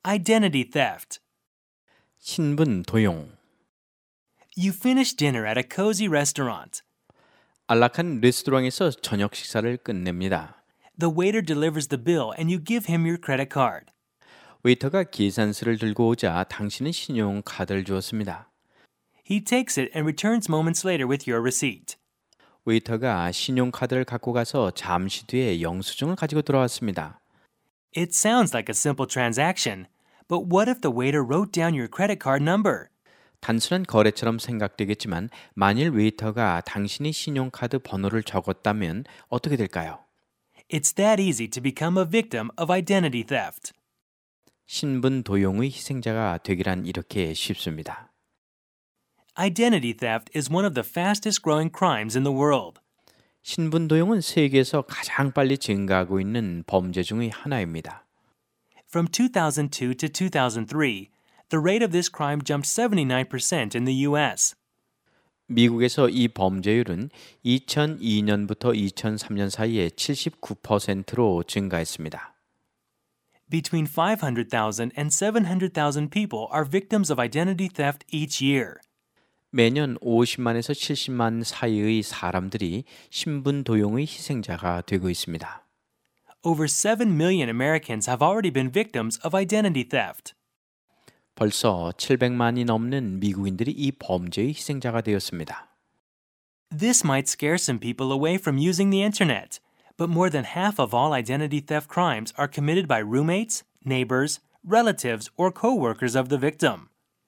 Identity theft. 신분 도용. You finish dinner at a cozy restaurant. 안락한 레스토랑에서 저녁 식사를 끝냅니다. The waiter delivers the bill and you give him your credit card. 웨이터가 계산서를 들고 오자 당신은 신용카드를 주었습니다. He takes it and returns moments later with your receipt. 웨이터가 신용카드를 갖고 가서 잠시 뒤에 영수증을 가지고 돌아왔습니다. It sounds like a simple transaction, but what if the waiter wrote down your credit card number? 단순한 거래처럼 생각되겠지만 만일 웨이터가 당신이 신용카드 번호를 적었다면 어떻게 될까요? It's that easy to become a victim of identity theft. 신분 도용의 희생자가 되기란 이렇게 쉽습니다. Identity theft is one of the fastest growing crimes in the world. 신분 도용은 세계에서 가장 빨리 증가하고 있는 범죄 중의 하나입니다. From 2002 to 2003, the rate of this crime jumped 79% in the US. 미국에서 이 범죄율은 2002년부터 2003년 사이에 79%로 증가했습니다. Between 500,000 and 700,000 people are victims of identity theft each year. 매년 50만에서 70만 사이의 사람들이 신분 도용의 희생자가 되고 있습니다. Over 7 million Americans have already been victims of identity theft. 벌써 700만이 넘는 미국인들이 이 범죄의 희생자가 되었습니다. This might scare some people away from using the internet, but more than half of all identity theft crimes are committed by roommates, neighbors, relatives, or co-workers of the victim.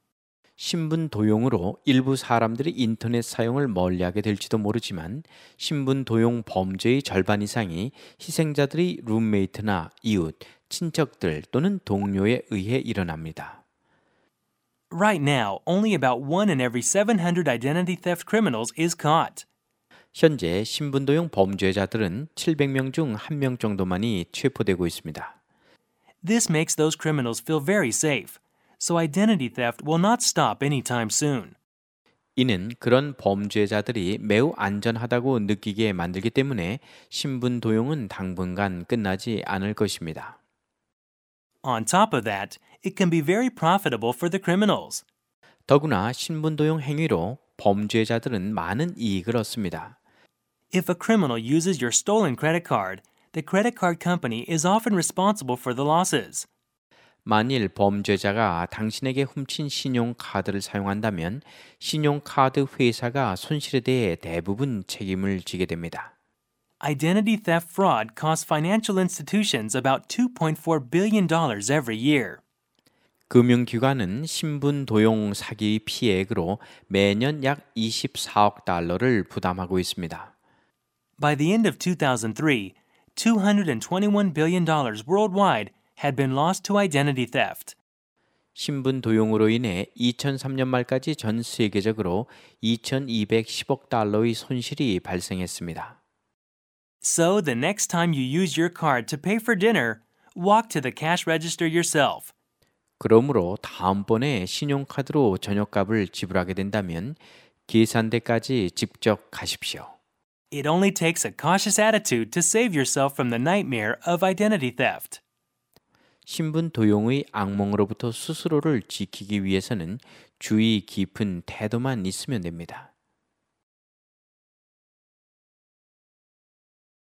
신분 도용으로 일부 사람들이 인터넷 사용을 멀리하게 될지도 모르지만 신분 도용 범죄의 절반 이상이 희생자들의 룸메이트나 이웃, 친척들 또는 동료에 의해 일어납니다. Right now, only about 1 in every 700 identity theft criminals is caught. 현재 신분 도용 범죄자들은 700명 중 1명 정도만이 체포되고 있습니다. This makes those criminals feel very safe, so identity theft will not stop anytime soon. 이는 그런 범죄자들이 매우 안전하다고 느끼게 만들기 때문에 신분 도용은 당분간 끝나지 않을 것입니다. On top of that, it can be very profitable for the criminals. 더구나 신분 도용 행위로 범죄자들은 많은 이익을 얻습니다. If a criminal uses your stolen credit card, the credit card company is often responsible for the losses. 만일 범죄자가 당신에게 훔친 신용카드를 사용한다면 신용카드 회사가 손실에 대해 대부분 책임을 지게 됩니다. Identity theft fraud costs financial institutions about $2.4 billion every year. 금융기관은 신분 도용 사기 피해액으로 매년 약 24억 달러를 부담하고 있습니다. By the end of 2003, $221 billion worldwide had been lost to identity theft. 신분 도용으로 인해 2003년 말까지 전 세계적으로 2,210억 달러의 손실이 발생했습니다. So the next time you use your card to pay for dinner, walk to the cash register yourself. 그러므로 다음번에 신용카드로 저녁값을 지불하게 된다면 계산대까지 직접 가십시오. It only takes a cautious attitude to save yourself from the nightmare of identity theft. 신분 도용의 악몽으로부터 스스로를 지키기 위해서는 주의 깊은 태도만 있으면 됩니다.